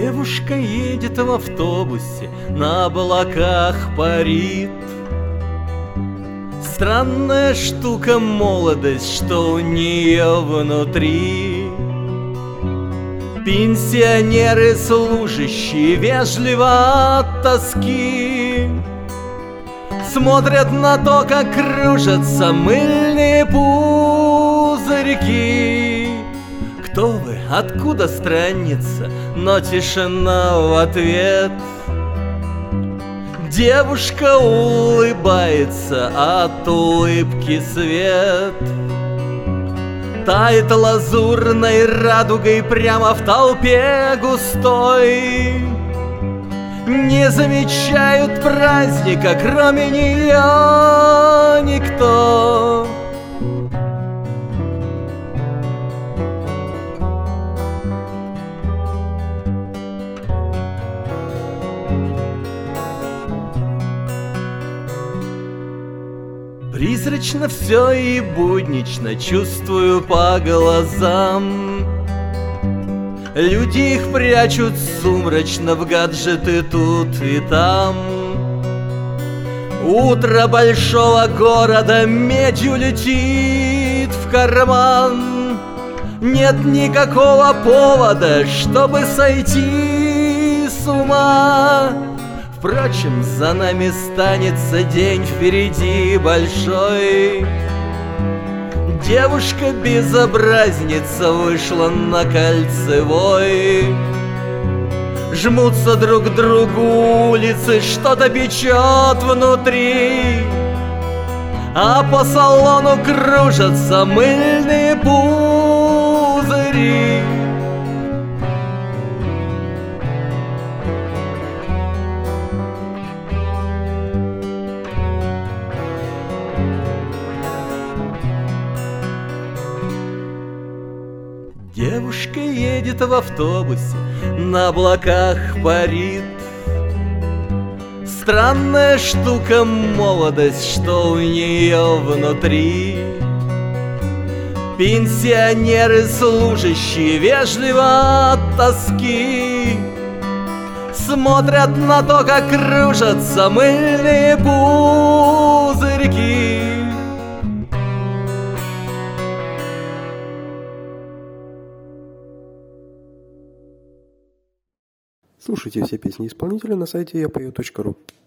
Девушка едет в автобусе, на облаках парит. Странная штука молодость, что у нее внутри. Пенсионеры, служащие, вежливо от тоски смотрят на то, как кружатся мыльные пузырьки. Кто вы? Откуда странница? Но тишина в ответ. Девушка улыбается, от улыбки свет тает лазурной радугой прямо в толпе густой. Не замечают праздника, кроме нее никто. Призрачно все и буднично, чувствую по глазам. Люди их прячут сумрачно в гаджеты тут и там. Утро большого города медью летит в карман. Нет никакого повода, чтобы сойти с ума. Впрочем, за нами станется день впереди большой. Девушка-безобразница вышла на Кольцевой. Жмутся друг к другу улицы, что-то печет внутри, а по салону кружатся мыльные пузыри. Девушка едет в автобусе, на облаках парит. Странная штука молодость, что у нее внутри. Пенсионеры, служащие, вежливо от тоски смотрят на то, как кружатся мыльные пузырьки. Слушайте все песни исполнителя на сайте yapою.ru.